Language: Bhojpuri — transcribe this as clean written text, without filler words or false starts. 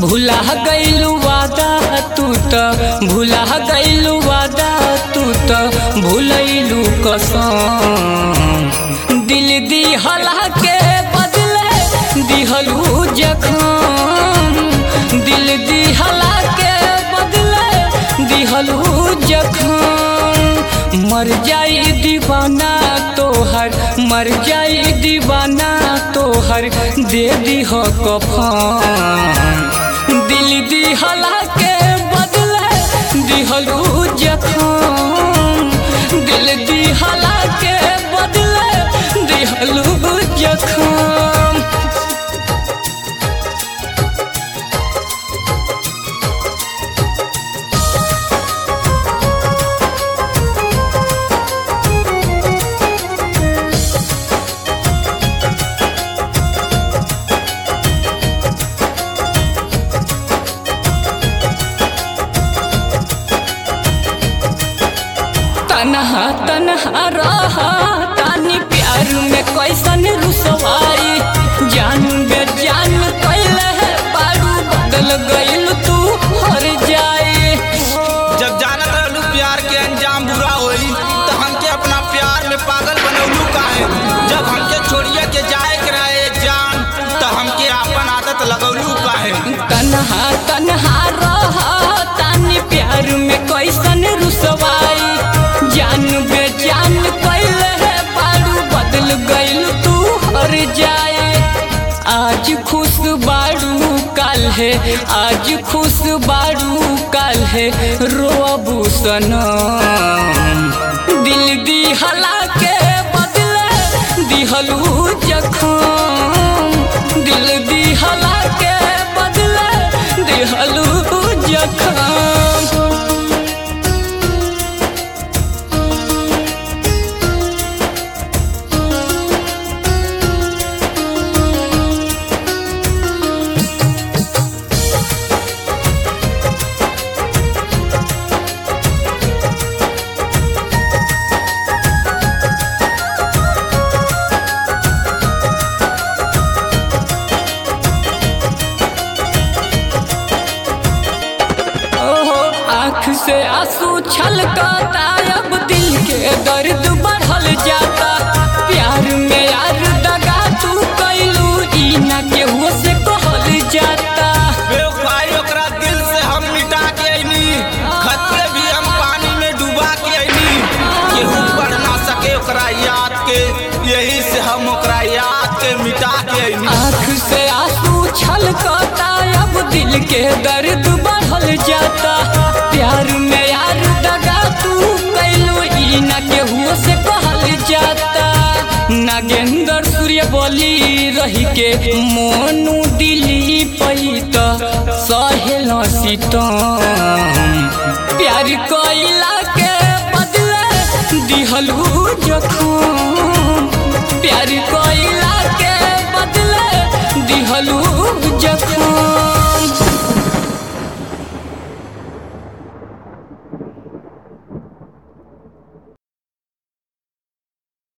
भुला गइलू वादा तू त भुला गइलू वादा तू त भुलैलू कसम दिल दिहला के बदले दिहलू जखम दिल दिहला के बदले दिहलू जखम मर जाई दीवाना तोहर मर जाई दीवाना तोहर दे दीह कफन दिल दिहला के बदले दिहलू जखम दिल दिहला के बदले दिहलू जखम। तनहा तनहा रहा तानी प्यार में कैसन रुसवाई जान बेजान कैले है बारू बदल गइल तू हर जाए। जब जानत रहलू प्यार के अंजाम बुरा होई तो हमके अपना प्यार में पागल बनौलू काहे। जब हमके छोड़िए के जाए के रहे जान तो हमके अपन आदत लगौलू काहे। तनहा तनहा रहा तानी प्यार में कैसन रुसवाई जान बेजान कैले है बारू बदल गइल तू हर जाए। आज खुश बारू काल है आज खुश बारू काल है रोबू सनम दिल दिहला के बदले दिहलू जखम दिल दिहला के बदले दिहलू जखम। आँख से आंसू छलकता अब दिल के दर्द बढ़ल जाता प्यार में यार दगा तू कैलू ई ना केहू से कहल जाता। बेवफाई ओकरा दिल से हम मिटा के अइनी खत के भी हम पानी में डुबा के अइनी केहू पढ़ ना सके ओकरा याद के यही से हम ओकरा याद के मिटा के अइनी। आँख से आंसू छलकता अब दिल के दर्द बढ़ल जाता प्यार में यार दगा तू कैलू ई ना केहू से कहल जाता। नागेंद्र सूर्य बोली रही के मोनू दिली पैत सहेल सीतम प्यार कैला के बदले दिहलू जखम प्यार कैला के बदले दिहलू जखम।